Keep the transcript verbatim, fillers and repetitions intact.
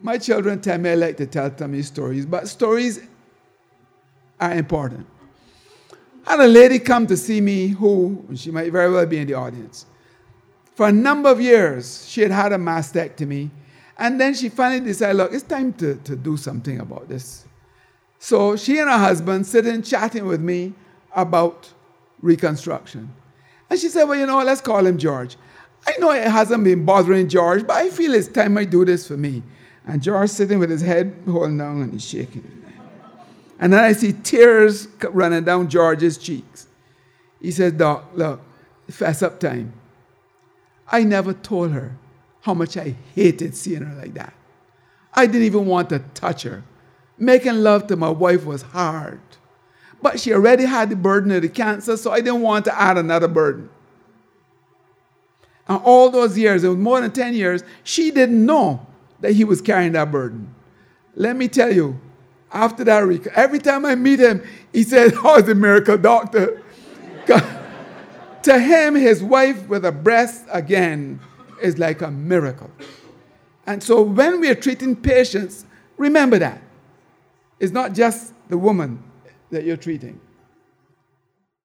My children tell me I like to tell tummy stories, but stories are important. I had a lady come to see me who, she might very well be in the audience. For a number of years, she had had a mastectomy, and then she finally decided, look, it's time to, to do something about this. So she and her husband sitting chatting with me about reconstruction. And she said, well, you know, let's call him George. I know it hasn't been bothering George, but I feel it's time I do this for me. And George sitting with his head holding down and he's shaking. And then I see tears running down George's cheeks. He says, Doc, look, fess up time. I never told her how much I hated seeing her like that. I didn't even want to touch her. Making love to my wife was hard. But she already had the burden of the cancer, so I didn't want to add another burden. And all those years, it was more than ten years, she didn't know that he was carrying that burden. Let me tell you, after that, every time I meet him, he says, oh, it's a miracle, doctor. To him, his wife with a breast again is like a miracle. And so when we are treating patients, remember that. It's not just the woman that you're treating.